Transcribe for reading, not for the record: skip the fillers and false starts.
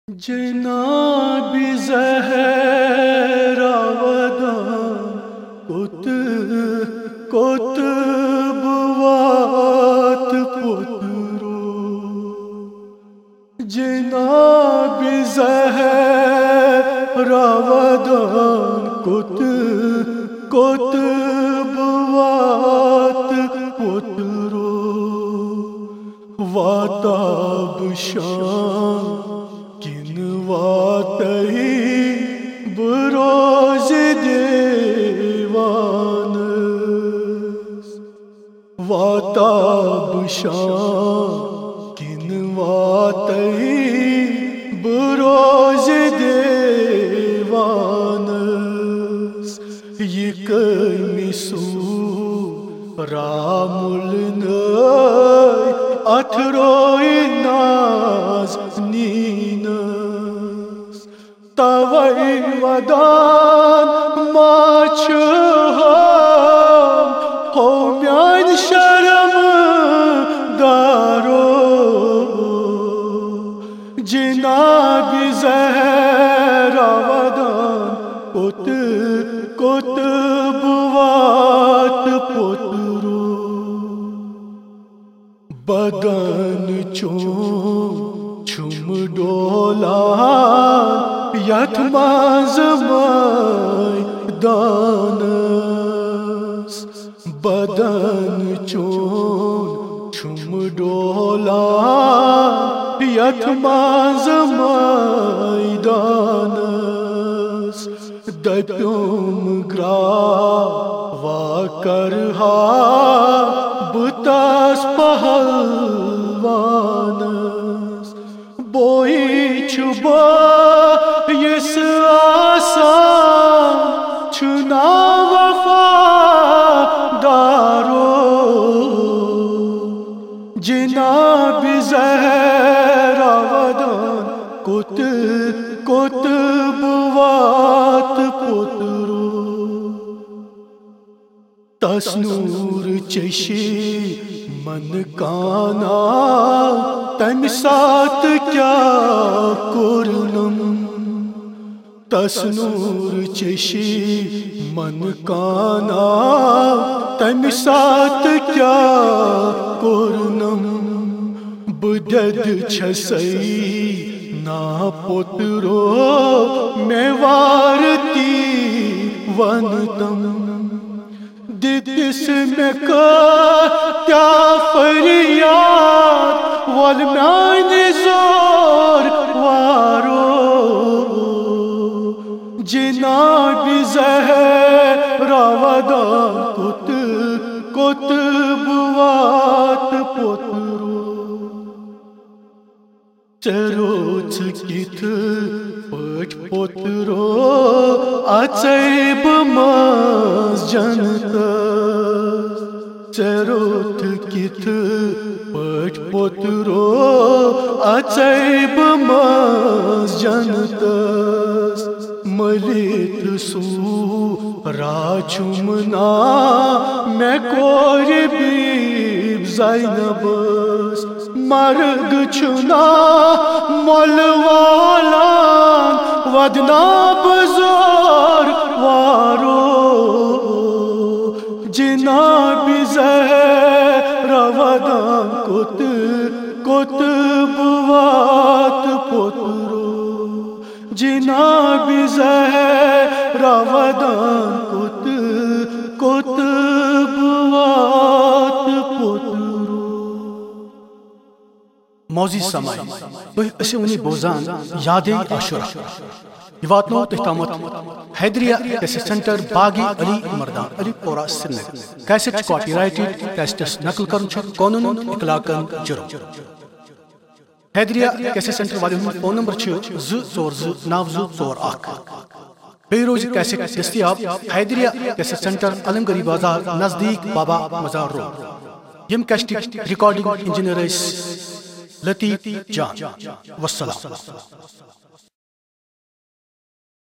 جناب زہرا ودان کتبوات پترو جناب زہرا ودان کتبوات پترو واتاب شان واتہی بروز دیوانس واتاب شان کن واتہی بروز دیوانس یہ کمی سو رامل اتھروئی ناز نینس توئی ودان ماچ ہو میان شرم دارو جناب زہرا ودان کتبوات پترو بدن چم ڈولا یتماز میدانس بدن چم ڈولا یتماز میدانس دپیوم گرا واکرہا بتاس پہلوانس بوئی چھبا یس آسان چھنا وفادارو جناب زہرا ودان کتبوات پترو تسنور چشی من کانا تم سات کیا کرنم تسنور چشی من کانا تم سات کیا کرنم بدد چھسئی نا پترو میں وارتی ونتم دتس میں کیا فریاد والمیان زور وارو جناب زہرا ودان کتبوات پترو چروچ کت پٹ پترو اچیب ماز جنتس چروت کت پٹ پترو اچیب ماز جنتس ملیت سو راچمنا میں کور بیب زینبس مرگ چھنا مول والان ودنا بزور وارو جناب زہرا ودان کتبوات پترو جناب زہرا ودان کتبوات پترو موزی سمائی تُہۍ ٲسِو وٕنی بوزان یادے عاشورہ یہ واتنو تُہۍ تامتھ حیدریہ کیسٹ سینٹر باغی علی Mardan Alipora Srinagar cassette copyrighted cassettes نقل کرن چھُ قونوٗنن اخلاقن جرم حیدریہ کیسٹ سینٹر والٮ۪ن ہُنٛد فون نمبر چھُ 2429241 بیٚیہِ روزِ کیسٹ دٔستیاب حیدریہ کیسٹ سینٹر علمگری بازار نزدیک بابا مزار روڈ یم کیسٹٕکۍ رِکارڈنگ انجینئر ٲسۍ لطیف جان والسلام